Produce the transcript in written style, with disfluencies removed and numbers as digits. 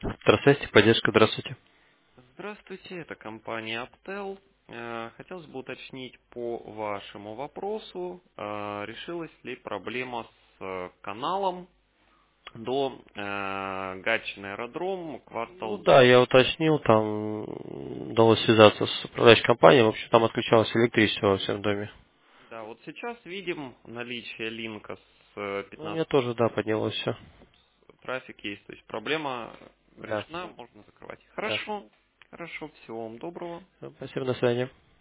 Здравствуйте, поддержка, здравствуйте. Здравствуйте, это компания Aptel. Хотелось бы уточнить по вашему вопросу, решилась ли проблема с каналом до Гатчины аэродром, Ну квартал. да, я уточнил, там удалось связаться с управляющей компанией, в общем, там отключалось электричество во всем доме. Да, вот сейчас видим наличие линка с Ну, у 15 меня тоже, да, поднялось все. трафик есть, то есть проблема Да, решена, можно закрывать. да. Хорошо, хорошо, всего вам доброго. Спасибо, до свидания.